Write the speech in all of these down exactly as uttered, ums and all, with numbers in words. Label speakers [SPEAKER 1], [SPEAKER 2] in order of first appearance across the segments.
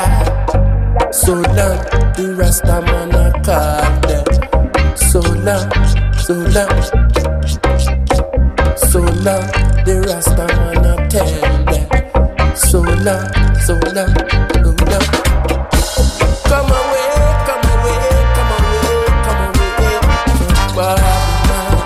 [SPEAKER 1] die. So long, the Rasta man I call them. So long, so long, so long, the Rasta man I tell them. So long, so long, so long. Come away, come away, come away, come away from Babylon.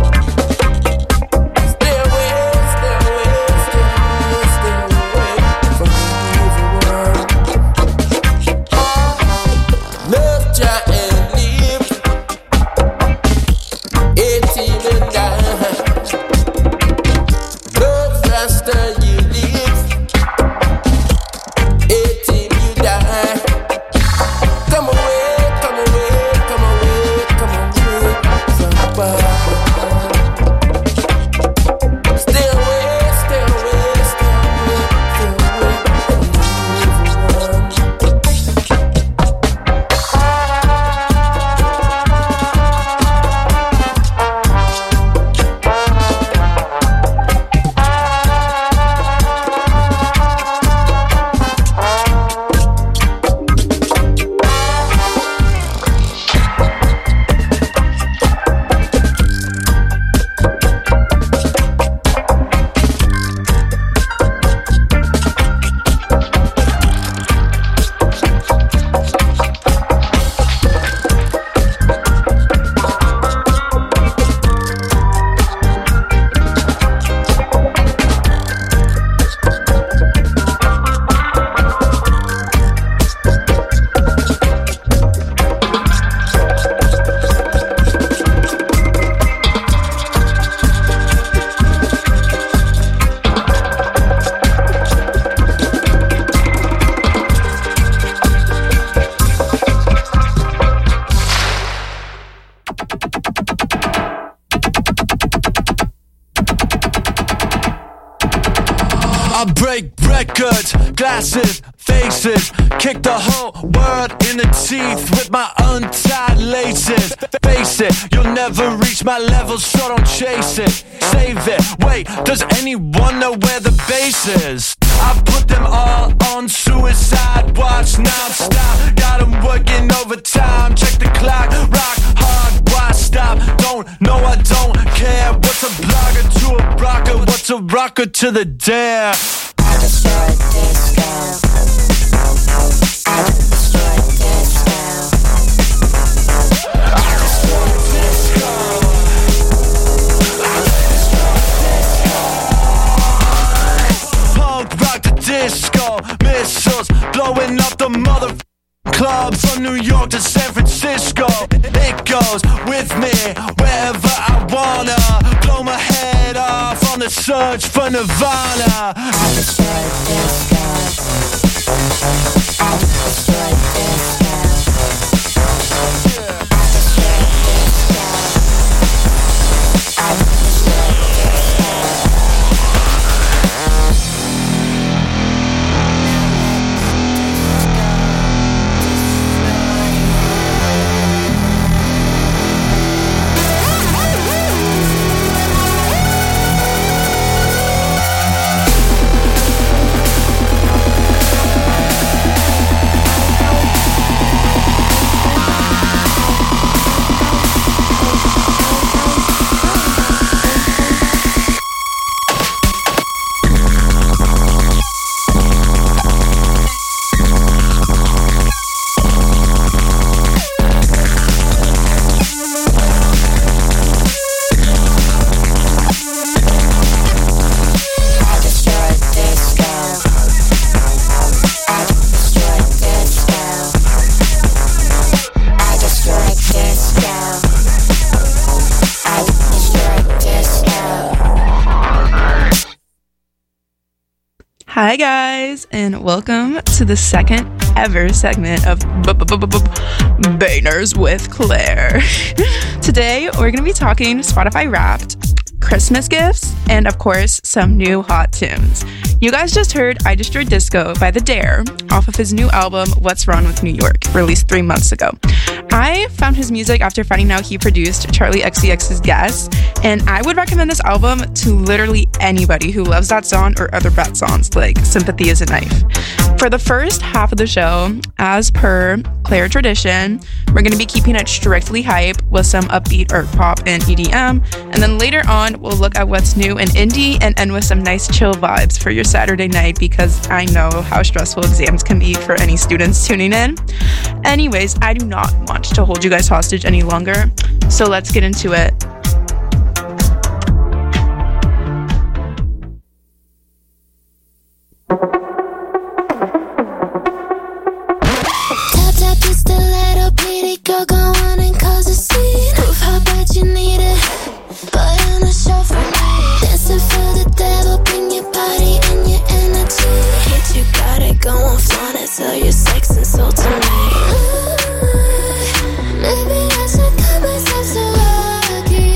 [SPEAKER 1] Stay away, stay away, stay away, stay away from the evil world. Love Jah and live, eighteen and die. Love Rasta you live, eighteen you die. Come away, come away, come away, come away from Babylon. Stay away, stay away, stay away, stay away from the evil one.
[SPEAKER 2] I break records, glasses, faces, kick the whole world in the teeth with my untied laces. Face it, you'll never reach my level, so don't chase it. Save it, wait, does anyone know where the base is? I put them all on suicide watch non-stop. Got them working overtime, check the clock, rock hard, why stop? Don't know, I don't care. What's a blogger to a rocker? What's a rocker to the dare?
[SPEAKER 3] I destroyed disco. I destroyed disco. I destroyed disco. I destroyed disco.
[SPEAKER 2] Punk rock the disco, missiles blowing up the mother club from New York to San Francisco. It goes with me wherever I wanna. Blow my head off on the search for Nirvana.
[SPEAKER 3] I destroyed disco. I destroyed disco. I destroyed disco. I destroyed disco.
[SPEAKER 4] Hi guys, and welcome to the second ever segment of Bangers with Claire. Today we're going to be talking Spotify Wrapped, Christmas gifts, and of course some new hot tunes. You guys just heard I Destroy Disco by The Dare off of his new album, What's Wrong with New York, released three months ago. I found his music after finding out he produced Charlie X C X's Guess, and I would recommend this album to literally anybody who loves that song or other Brat songs like Sympathy is a Knife. For the first half of the show, as per Claire tradition, we're going to be keeping it strictly hype with some upbeat art pop and E D M, and then later on we'll look at what's new in indie and end with some nice chill vibes for your Saturday night, because I know how stressful exams can be for any students tuning in. Anyways, I do not want to hold you guys hostage any longer, so let's get into it.
[SPEAKER 3] Tap tap your stiletto, pretty girl, go on and cause a scene. Prove how bad you need it, but on a show for me. Dancing for the devil, bring your body and your energy. Hate you got it, go on, flaunt it, sell your sex and soul to me. Ooh, maybe I should cut myself so lucky.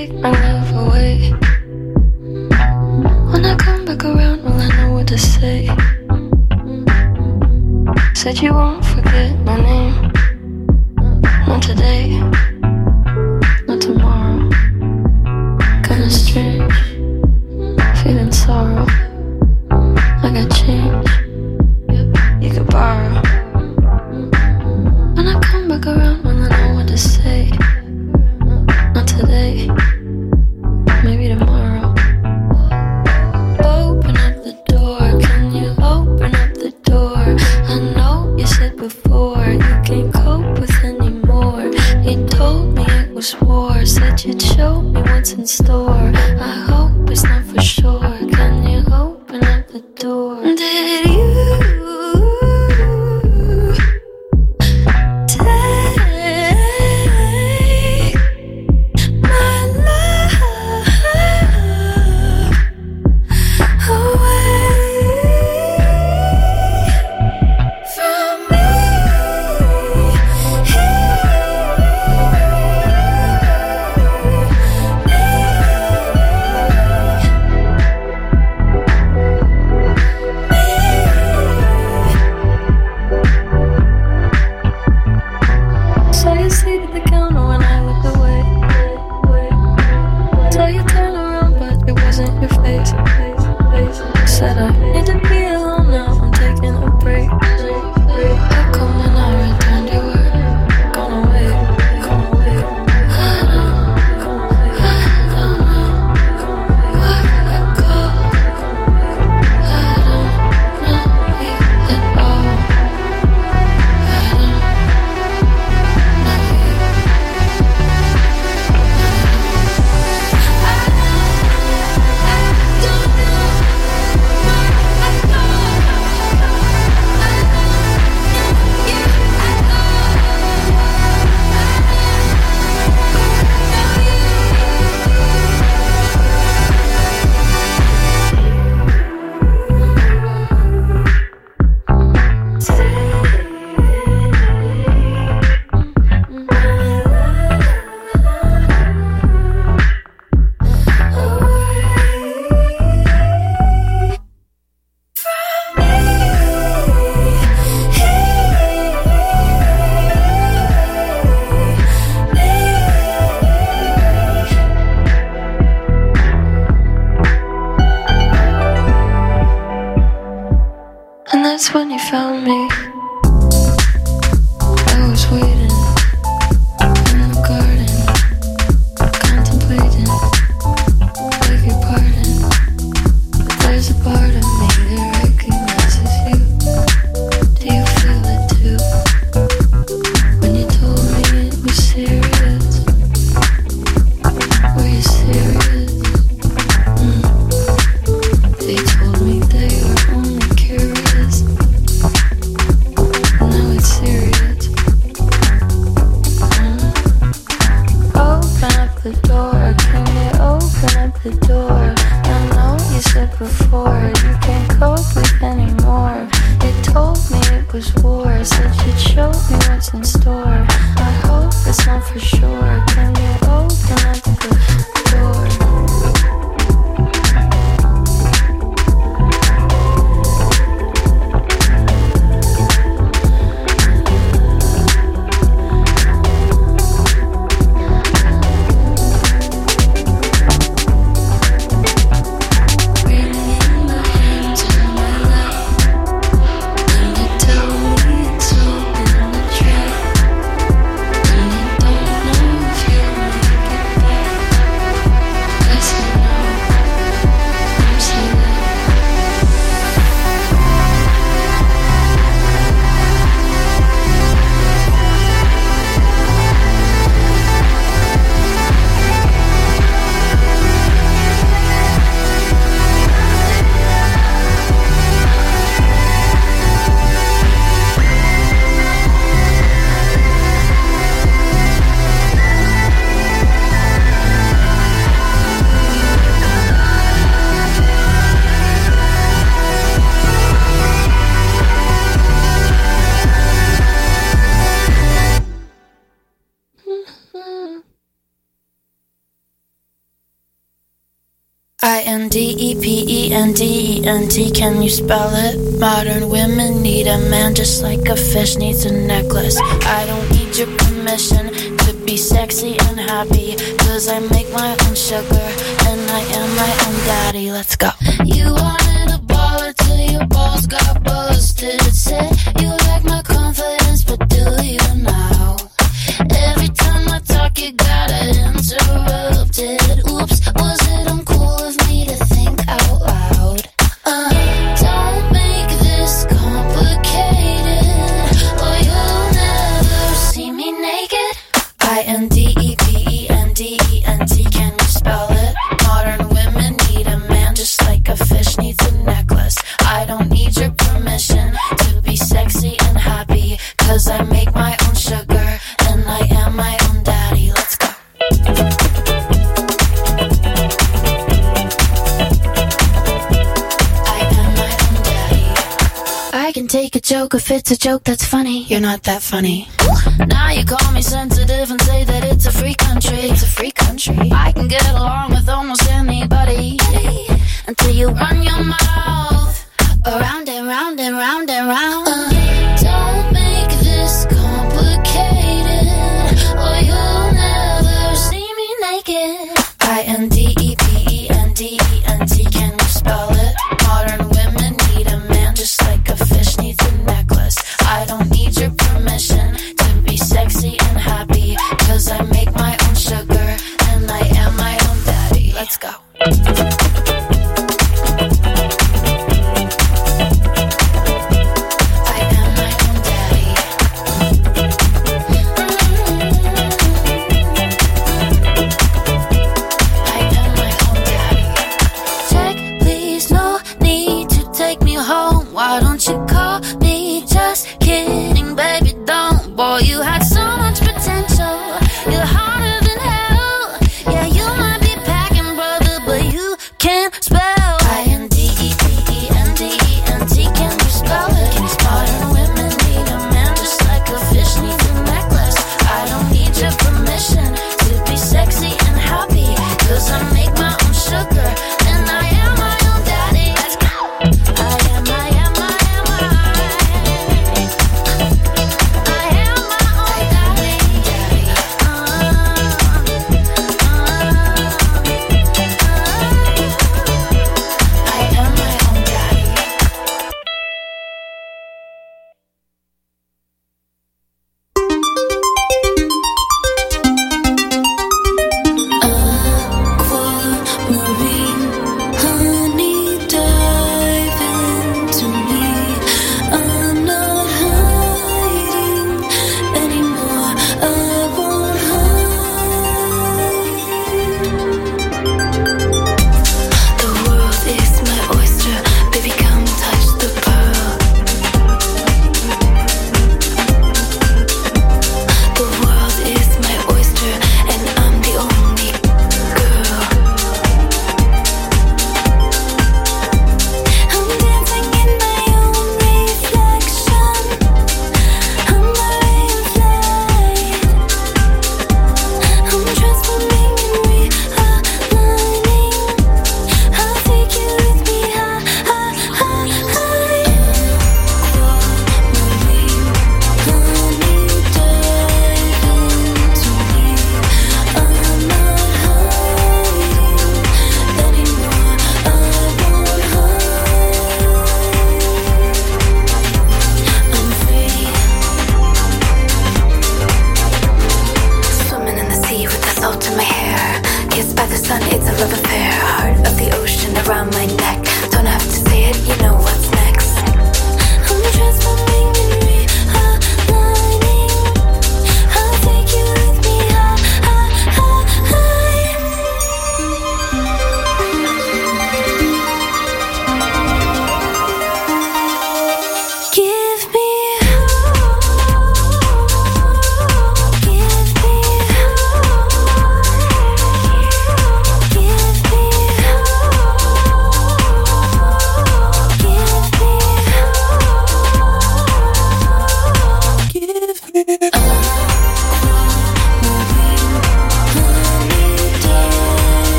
[SPEAKER 5] take my love away. When I come back around, will I know what to say? Said you won't forget my name. Not today, not tomorrow. Kinda strange, feeling sorrow. I got change, you could borrow. When I come back around, will I know what to say? Not today, maybe tomorrow. Open up the door, can you open up the door? I know you said before you can't cope with anymore. You told me it was war, said you'd show me what's in store. I hope it's not for sure, can you open up the door? Did you know I N D E P E N D E N T, can you spell it? Modern women need a man just like a fish needs a necklace. I don't need your permission to be sexy and happy, cause I make my own sugar and I am my own daddy. Let's go. You wanted a baller till your balls got busted. Said you like my confidence, but do you now? Every time I talk you got it interrupted. Oops, was it uncool of me to think out loud? Uh, don't make this complicated, or you'll never see me naked. I N D E P E N D E N T, can you spell it? Modern women need a man just like a fish needs a necklace. I don't need your permission to be sexy and happy, cause I make my own sugar and I am my own daddy. Let's go. I am my own daddy. I can take a joke if it's a joke that's funny. You're not that funny. Now you call me sensitive and say that it's a free country. It's a free country. I can get along with almost anybody until you run your mouth around and round and round and round. Uh, don't make this complicated, or you'll never see me naked. I N D E P E N D E N T, can you spell it? Modern women need a man just like a fish needs a necklace. I don't need your permission to be sexy and happy, cause I make my own sugar and I am my own daddy. Let's go. Why don't you call me? Just kidding, baby, don't. Boy, you had so much potential. You're harder than hell. Yeah, you might be packing, brother,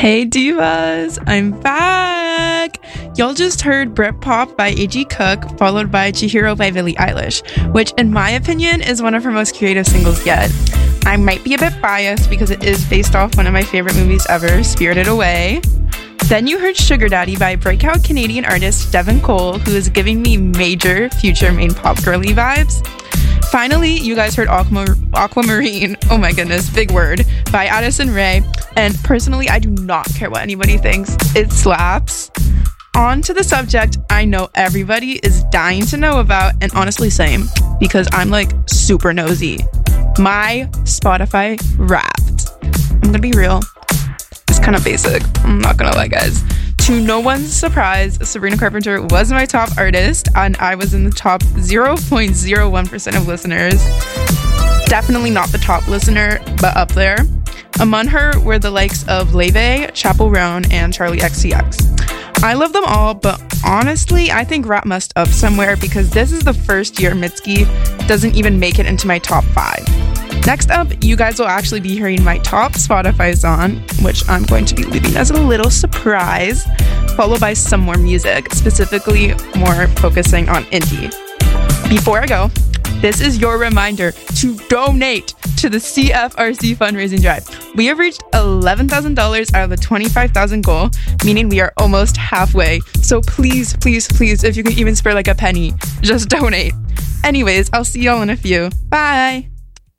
[SPEAKER 4] Hey divas, I'm back! Y'all just heard Britpop by A G Cook, followed by Chihiro by Billie Eilish, which in my opinion is one of her most creative singles yet. I might be a bit biased because it is based off one of my favorite movies ever, Spirited Away. Then you heard Sugar Daddy by breakout Canadian artist Devin Cole, who is giving me major future main pop girly vibes. Finally, you guys heard Aqua- Aquamarine, oh my goodness, big word, by Addison Rae, and personally, I do not care what anybody thinks, it slaps. On to the subject I know everybody is dying to know about, and honestly same, because I'm like super nosy. My Spotify Wrapped. I'm gonna be real, it's kind of basic, I'm not gonna lie guys. To no one's surprise, Sabrina Carpenter was my top artist, and I was in the top zero point zero one percent of listeners. Definitely not the top listener, but up there. Among her were the likes of Leve, Chappell Roan, and Charlie X C X. I love them all, but honestly, I think Rap must up somewhere because this is the first year Mitski doesn't even make it into my top five. Next up, you guys will actually be hearing my top Spotify song, which I'm going to be leaving as a little surprise, followed by some more music, specifically more focusing on indie. Before I go, this is your reminder to donate to the C F R C fundraising drive. We have reached eleven thousand dollars out of the twenty-five thousand goal, meaning we are almost halfway. So please, please, please, if you can even spare like a penny, just donate. Anyways, I'll see y'all in a few. Bye!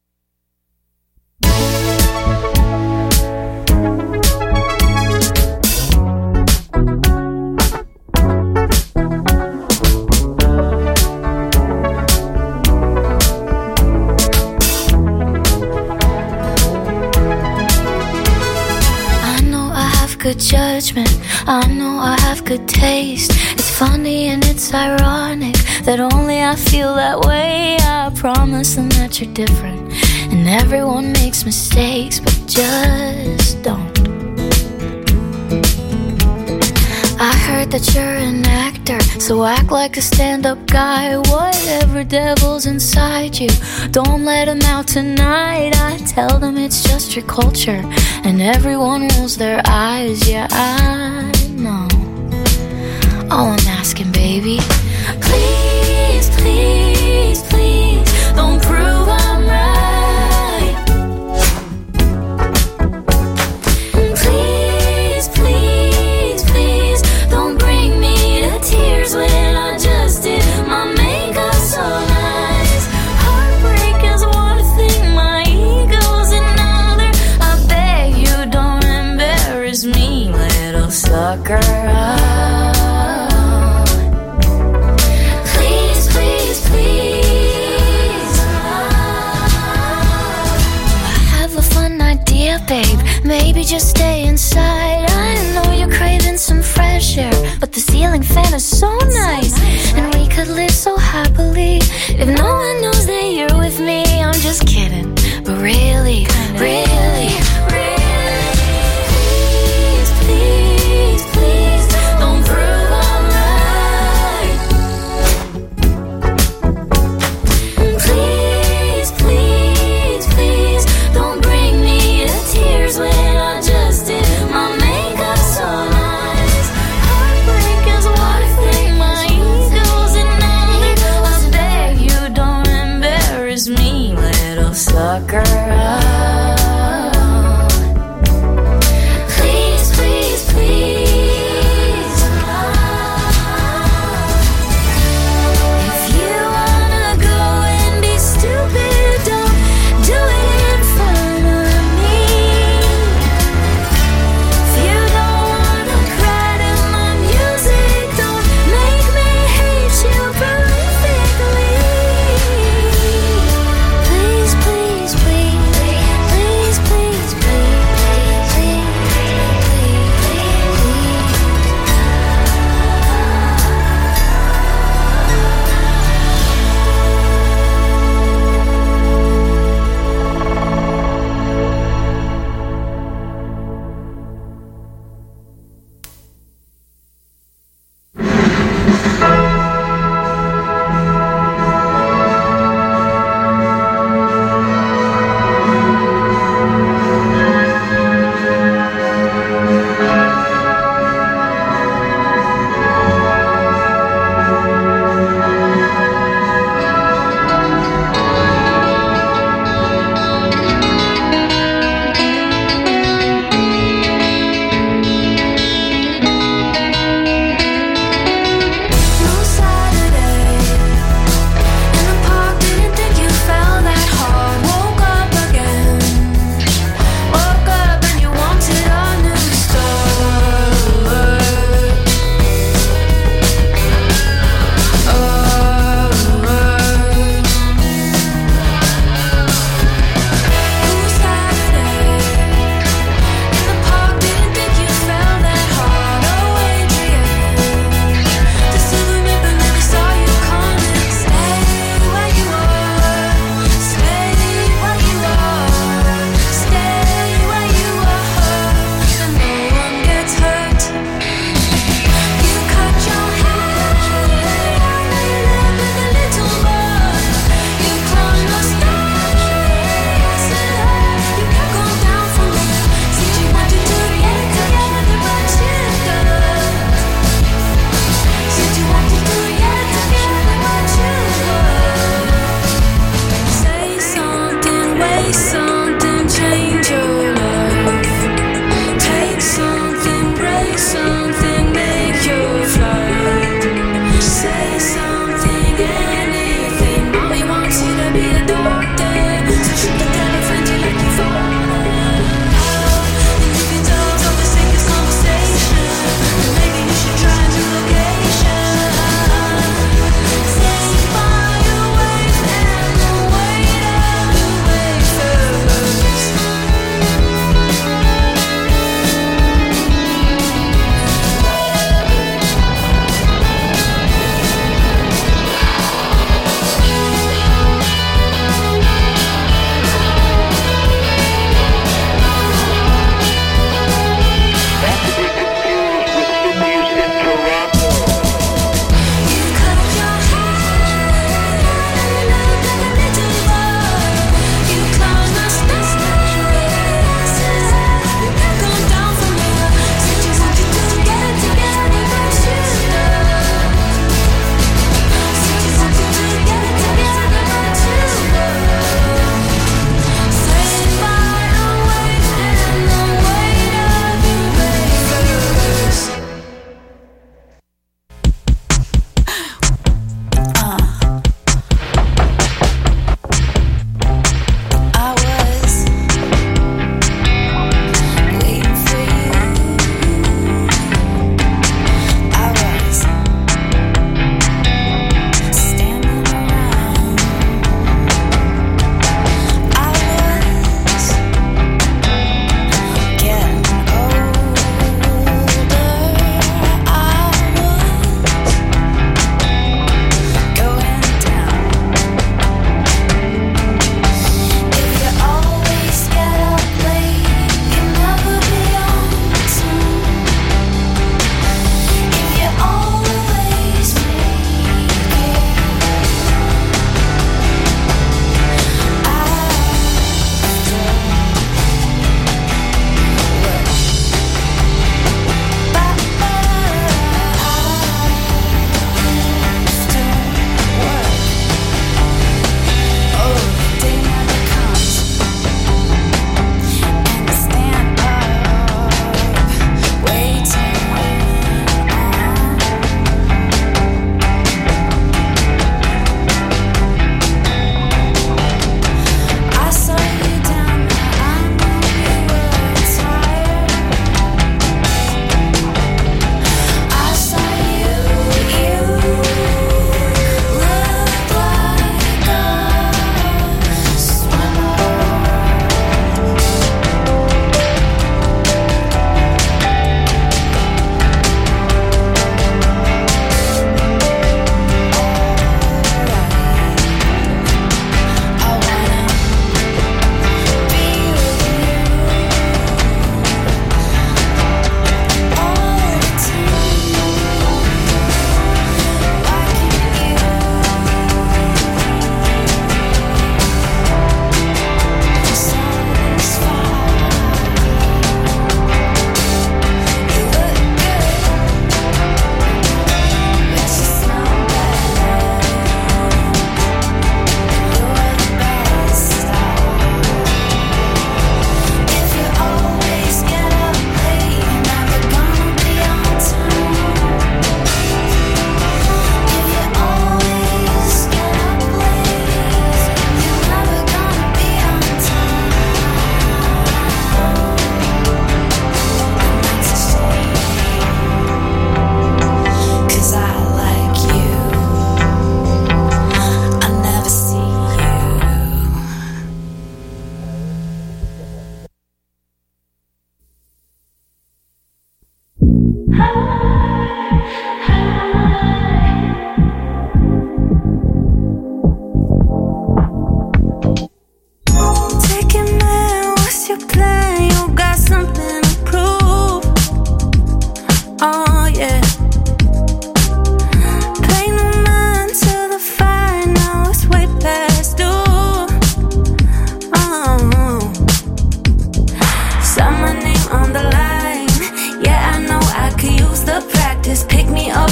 [SPEAKER 5] Good judgment, I know I have good taste. It's funny and it's ironic that only I feel that way. I promise them that you're different, and everyone makes mistakes, but just don't. I heard that you're an actor, so act like a stand-up guy. Whatever devil's inside you, don't let him out tonight. I tell them it's just your culture, and everyone rolls their eyes. Yeah, I know. All I'm asking, baby, please, please, please, don't prove I'm right. Please, please, please, don't bring me to tears when I just did my makeup so nice. Heartbreak is one thing, my ego's another. I beg you don't embarrass me, little sucker. Please, please, please. I have a fun idea, babe. Maybe just stay inside. I know you're craving some fresh air, but the ceiling fan is so nice, and we could live so happily if no one knows that you're with me. I'm just kidding, but really, really, really, please, please, please, don't prove I'm right. Please, please, please, don't bring me to tears when I just did my makeup so nice. Heartbreak is one thing, my ego's another. I beg you don't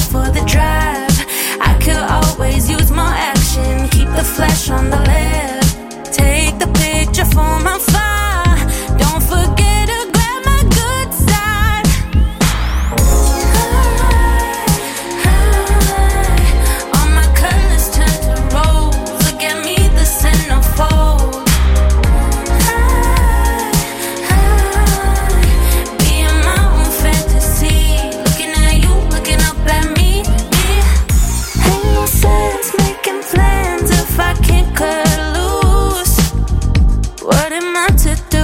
[SPEAKER 3] for the drive. I could always use more action. Keep the flesh on the left. Take the picture from afar. Don't forget to grab my good side. All my colors turn to rose. Look at me, the centerfold. Being my own fantasy. Looking at you, looking up at me. Ain't no sense making plans if I can't cut loose. What am I to do?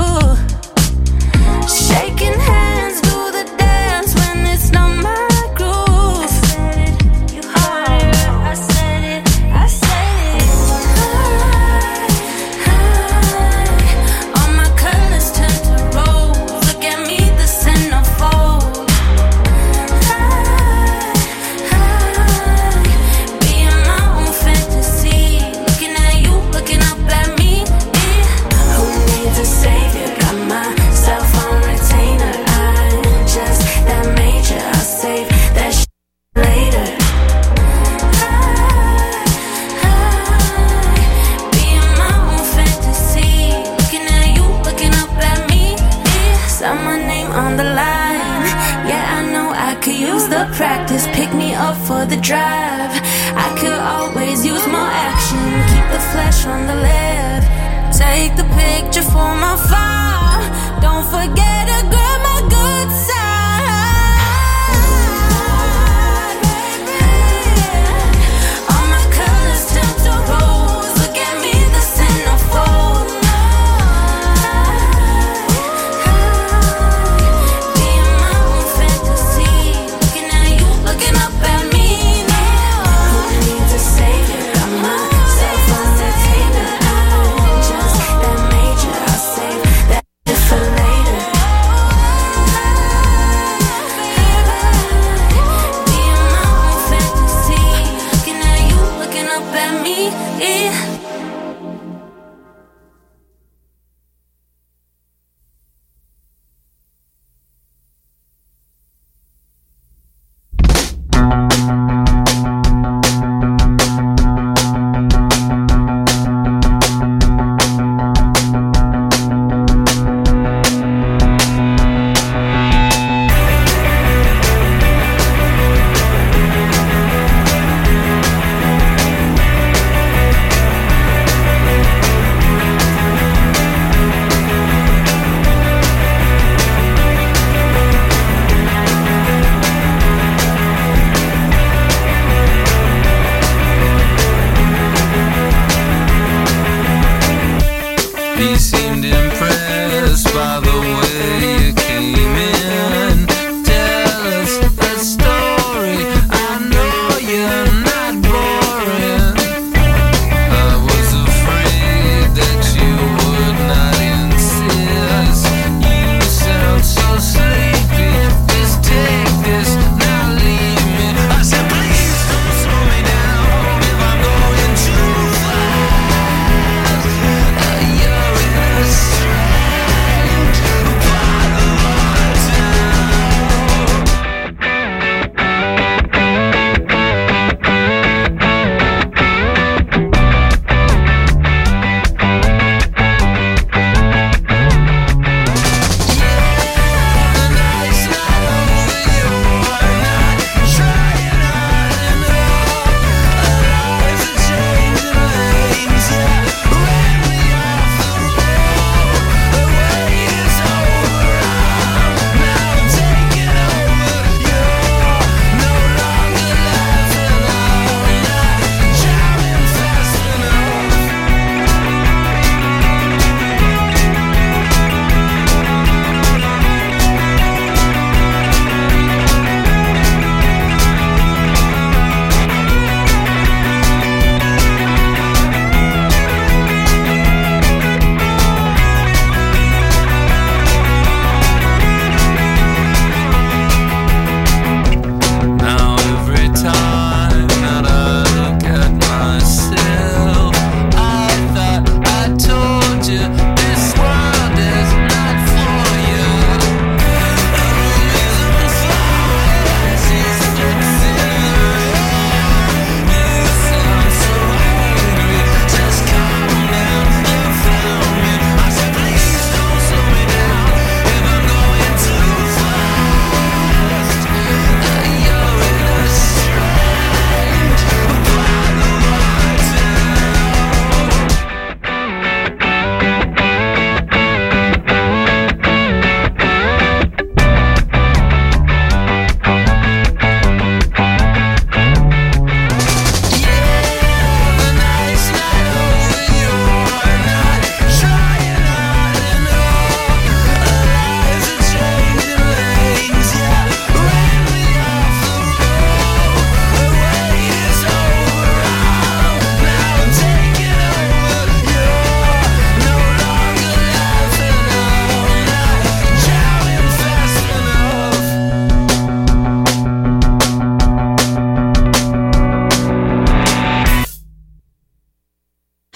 [SPEAKER 3] Shaking hands, do the dance when it's not my groove. I said it, you heard it. I said it, I said it. All my colors turn to rose. Look at me, the centerfold. Being my own fantasy. Looking at you, looking up at me. Who needs a savior? Got myself on retainer. I'm just that major. I'll save that shit later. Being my own fantasy. Looking at you, looking up at me. Saw my name on the line. Yeah, I know I could use the practice. Pick me up for the drive. I could always use more action. Keep the flesh on the left. Take the picture from afar. Don't forget to grab my good side, baby. All my colors turn to rose. Look at me, the centerfold. Being my own fantasy. Looking at you, looking up at me. Who needs a savior? Got myself on retainer. I'm just that major. I'll save that shit for later.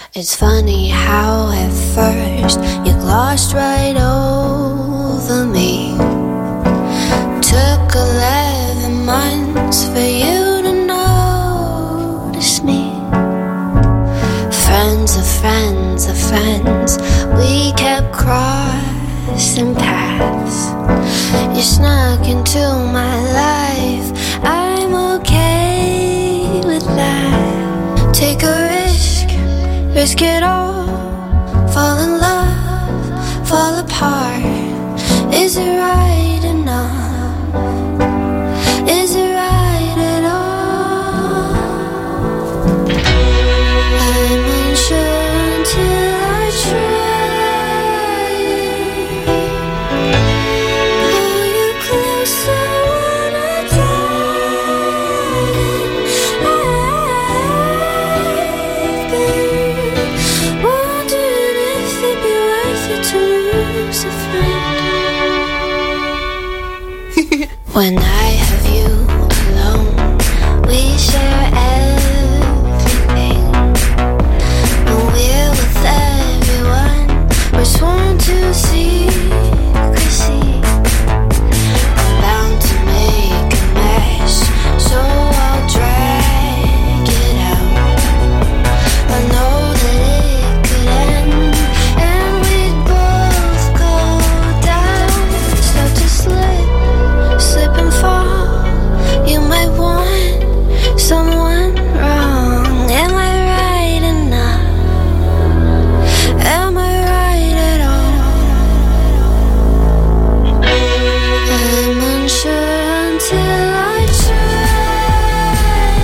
[SPEAKER 5] It's funny how at first you glossed right over me. Took eleven months for you to notice me. Friends of friends of friends, we kept crossing paths. You snuck into my life, I'm okay with that. Take a risk, risk it all. Fall in love, fall apart. Is it right enough? Is it right at all? I'm unsure until I try. Pull you closer when I die. I've been wondering if it'd be worth it to lose a friend. When I have you alone, we share everything. When we're with everyone, we're sworn to secrecy. I'm bound to make a mess, so I'll drag it out. I know that it could end, and we'd both go down. Start to slip, slip and fall. You might want someone wrong. Am I right enough? Am I right at all? I'm unsure until I try.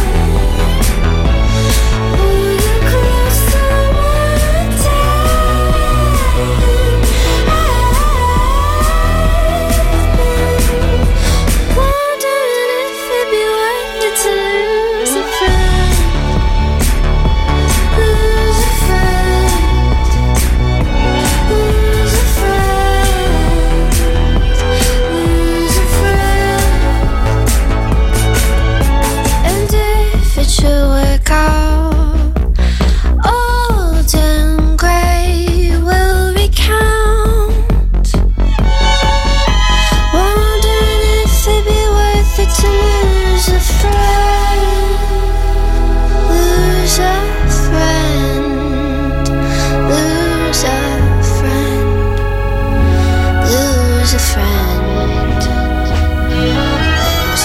[SPEAKER 5] Pull you closer when I die. Wondering if it'd be worth it to lose a friend. Lose a friend. Lose a friend. Lose a friend. And if it should work out, old and grey will recount. Wondering if it'd be worth it to lose a friend. Lose a friend. Lose a friend. Lose a friend. Lose a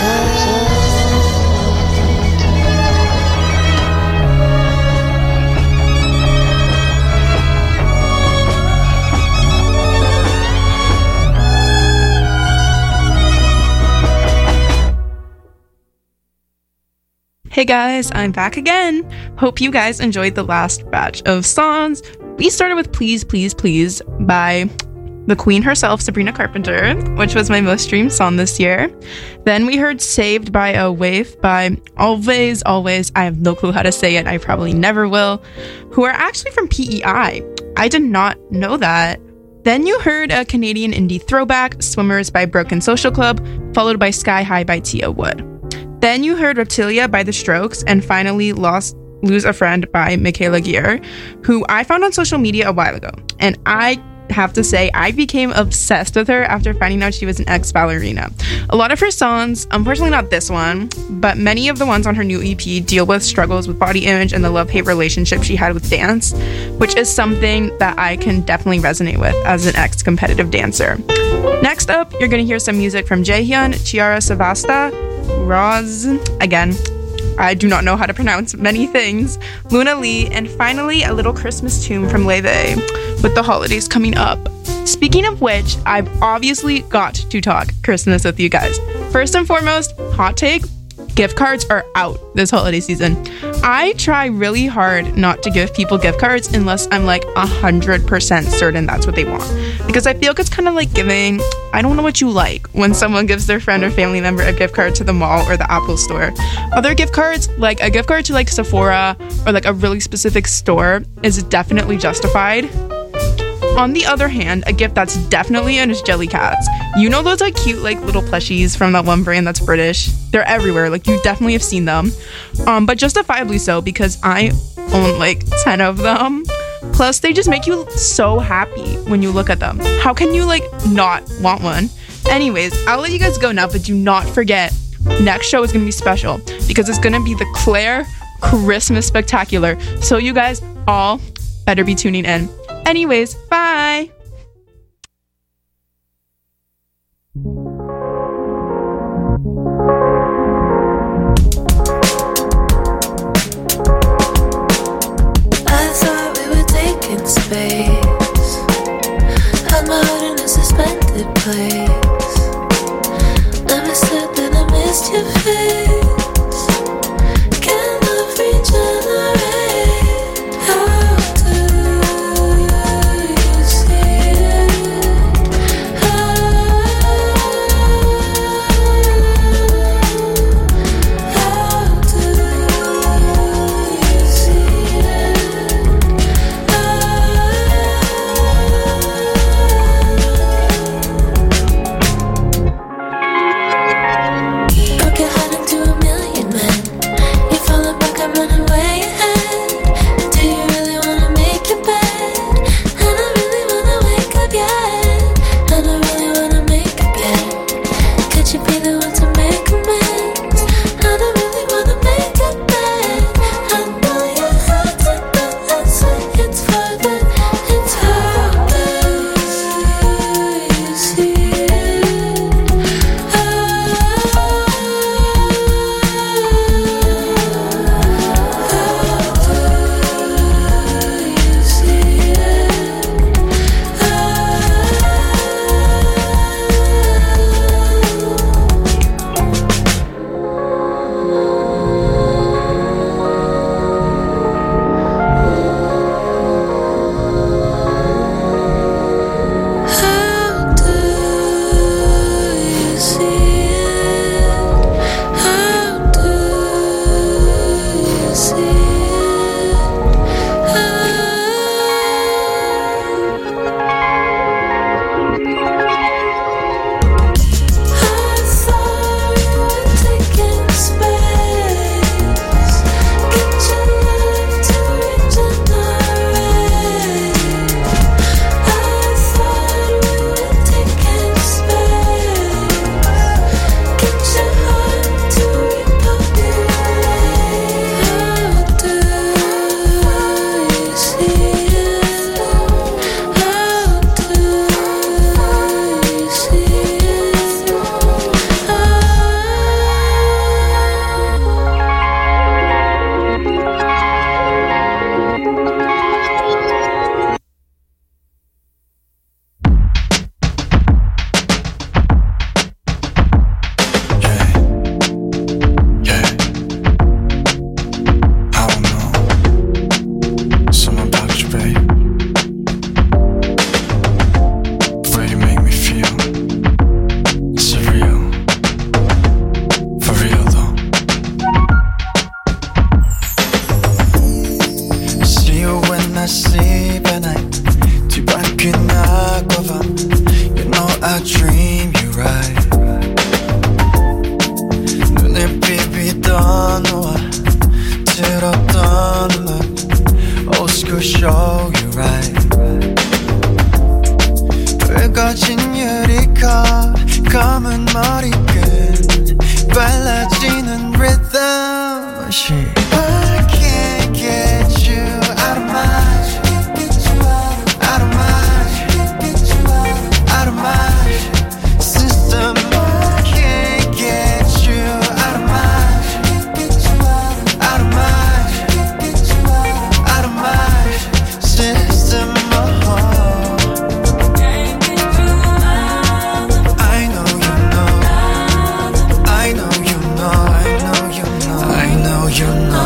[SPEAKER 4] Hey guys, I'm back again. Hope you guys enjoyed the last batch of songs. We started with Please, Please, Please by the queen herself, Sabrina Carpenter, which was my most streamed song this year. Then we heard Saved by a Waif by Always, Always, I have no clue how to say it, I probably never will, who are actually from P E I. I did not know that. Then you heard a Canadian indie throwback, Swimmers by Broken Social Club, followed by Sky High by Tia Wood. Then you heard Reptilia by The Strokes, and finally Lost Lose a Friend by Michaela Gear, who I found on social media a while ago. And I have to say, I became obsessed with her after finding out she was an ex-ballerina. A lot of her songs, unfortunately not this one, but many of the ones on her new E P deal with struggles with body image and the love-hate relationship she had with dance, which is something that I can definitely resonate with as an ex-competitive dancer. Next up, you're going to hear some music from Jaehyun, Chiara Savasta, Roz, again, I do not know how to pronounce many things, Luna Lee, and finally a little Christmas tune from Leve with the holidays coming up. Speaking of which, I've obviously got to talk Christmas with you guys. First and foremost, hot take, gift cards are out this holiday season. I try really hard not to give people gift cards unless I'm like one hundred percent certain that's what they want. Because I feel like it's kind of like giving, I don't know what you like, when someone gives their friend or family member a gift card to the mall or the Apple store. Other gift cards, like a gift card to like Sephora or like a really specific store, is definitely justified. On the other hand, a gift that's definitely in is Jellycats. You know those like cute like little plushies from that one brand that's British? They're everywhere. Like you definitely have seen them. Um, but justifiably so because I own like ten of them. Plus, they just make you so happy when you look at them. How can you like not want one? Anyways, I'll let you guys go now, but do not forget, next show is gonna be special because it's gonna be the Claire Christmas Spectacular. So you guys all better be tuning in. Anyways, bye.
[SPEAKER 5] I thought we were taking space. Had my heart in a suspended place. Never said that I missed your face. Can love regenerate? How do you see it? How, how do you see it? Broke your heart into a million men. You falling back, I'm running way ahead. Do you really wanna make your bed? And I really wanna wake up yet. And I really wanna make up yet. Could you be the one to make amends? And I really wanna make it bad. I know you hurt it, but I say it's further. It's how do you see it? How do you see it? How do you see I thought we were taking space. Get your love to regenerate. I thought we were taking space. Get your heart to repopulate. How do you see it? How do you see it?
[SPEAKER 2] Yeah. I don't know. Something about you, babe. The way you make me feel. It's surreal. For real though. See you when I sleep at night. 뒤바퀴 나고봐. You know I dream you right. 눈을 비비던 너와 들었던 음악. Old school show you right. 붉어진 유리컵 검은 머리끝 빨라지는 rhythm. Shit. I can't get you out of my out of my out of my system. I can't get you out of my out of my out of my system. Oh. I know you know. I know you know. I know you know. I know you know.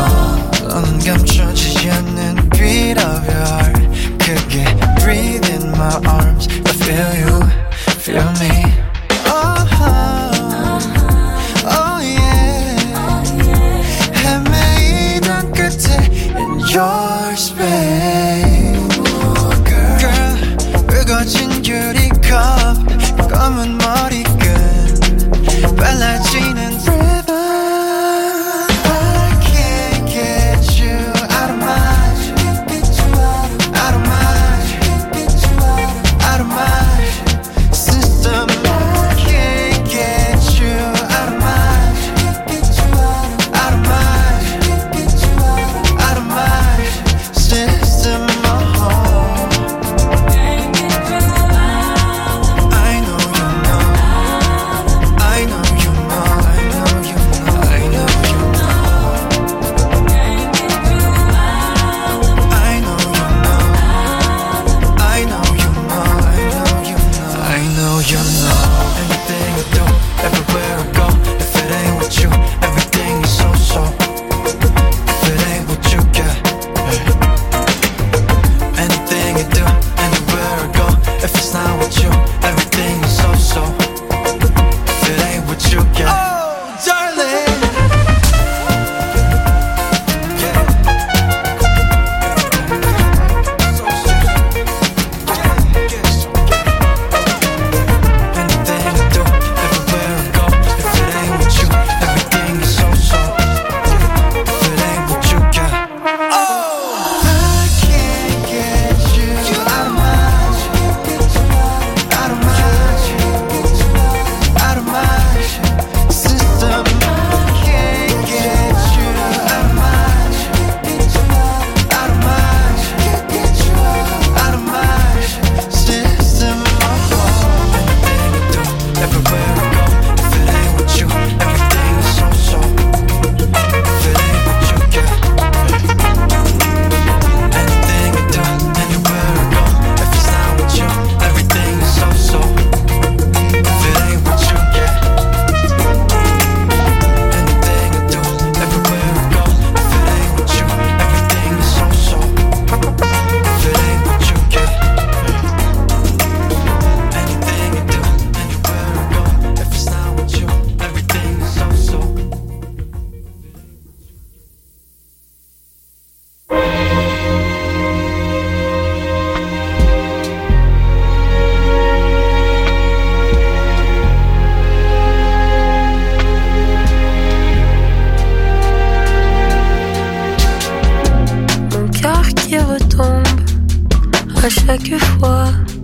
[SPEAKER 5] chaque fois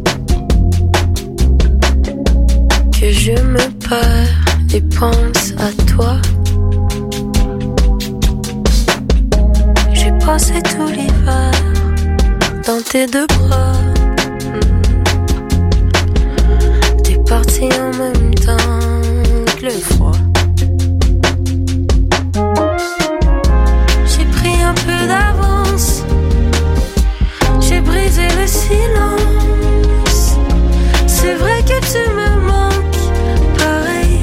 [SPEAKER 5] que je me perds et pense à toi. J'ai passé tout l'hiver dans tes deux bras. T'es parti en même temps que le froid. J'ai pris un peu d'avance, j'ai brisé le silence. C'est vrai que tu me manques pareil.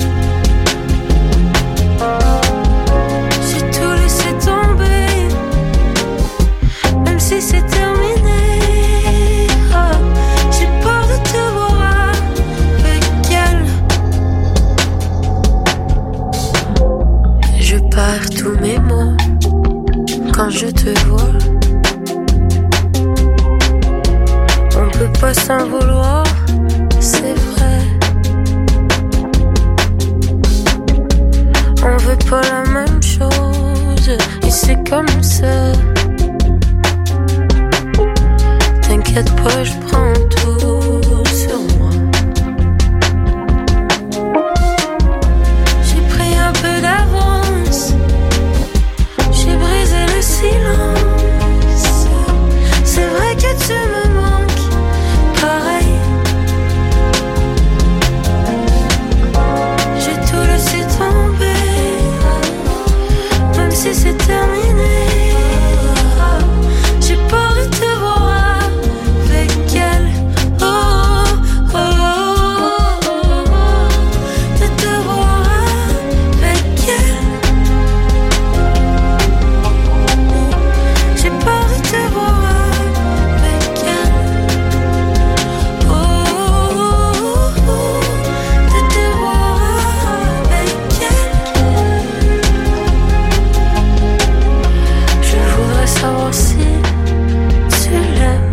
[SPEAKER 5] J'ai tout laissé tomber, même si c'est terminé. Oh, j'ai peur de te voir avec elle. Je perds tous mes mots quand je te vois. On peut pas s'en vouloir, c'est vrai. On veut pas la même chose, et c'est comme ça. T'inquiète pas, je prends tout sur moi. J'ai pris un peu d'avance, j'ai brisé le silence. C'est vrai que tu me manques pareil. J'ai tout laissé tomber, même si c'est terminé. J'ai peur de te voir avec elle. Oh, oh, oh, oh, oh. De te voir avec elle. J'ai peur de te voir avec elle. Oh, oh, oh, de te voir avec elle. Je voudrais savoir si tu l'aimes.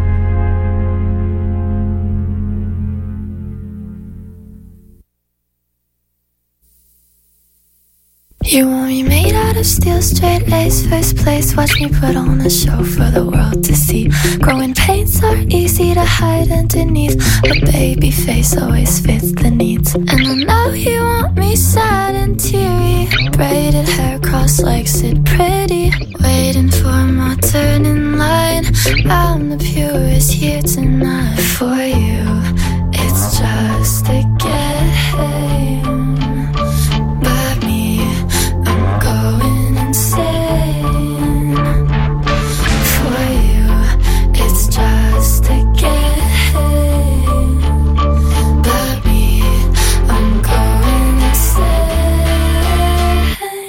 [SPEAKER 3] You want me made out of steel, straight A's, first place. Watch me put on a show for the world to see. Growing pains are easy to hide underneath. A baby face always fits the needs. And I know you want me sad and teary. Braided hair, crossed legs, sit pretty. Waiting for my turn in line. I'm the purest here tonight. For you, it's just a game. But me, I'm going insane. For you, it's just a game. But me, I'm going insane.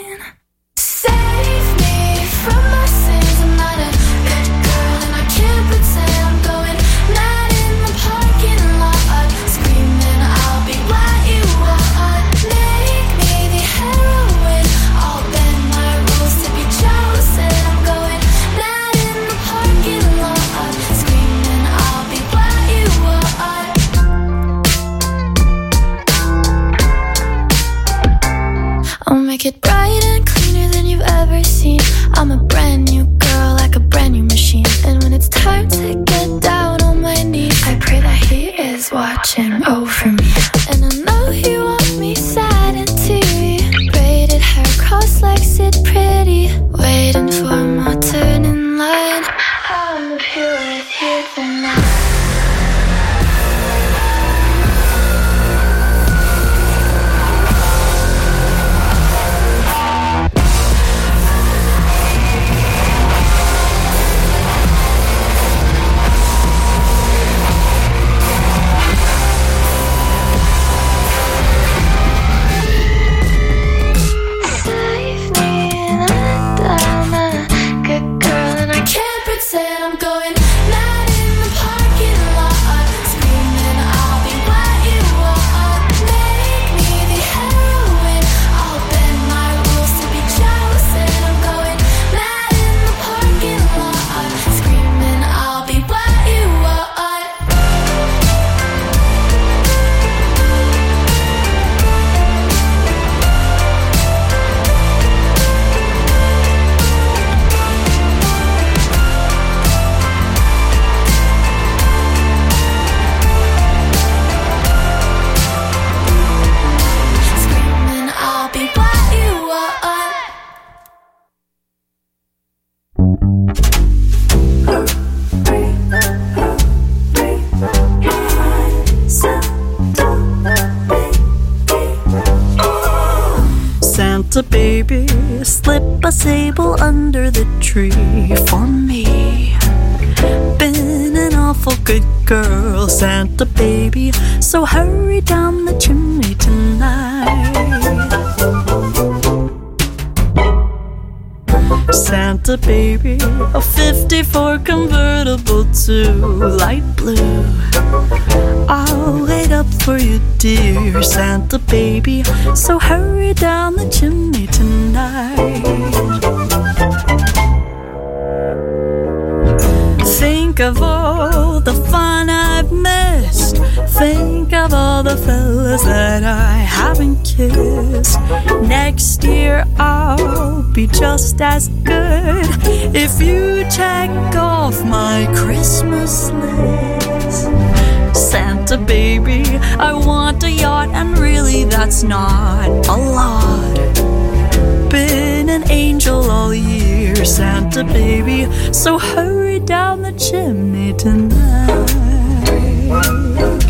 [SPEAKER 3] Save me from my sins. I'm not a good girl and I can't pretend. I'm going mad in the parking lot, screaming I'll be what you want. Make me the heroine, I'll bend my rules to be chosen. I'm going mad in the parking lot, screaming I'll be what you want. I'll make it bright and cleaner than you've ever seen. I'm a brand new girl, like a brand new machine. And when it's time to get down on my knees, I pray that he is watching over me. And I know you want me sad and teary. Braided hair, crossed legs, sit pretty. Waiting for my turn in line. I'm the purest here tonight. Save me and
[SPEAKER 6] slip a sable under the tree for me. Been an awful good girl, Santa baby, so hurry down the chimney tonight. Santa baby, a fifty-four convertible to light blue. I'll wait up for you, dear Santa baby, so hurry down the chimney tonight. Think of all the fun I've missed. Think of all the fellas that I haven't kissed. Next year I'll be just as good if you check off my Christmas list. Santa baby, I want a yacht, and really that's not a lot. Been an angel all year, Santa baby, so hurry down the chimney tonight.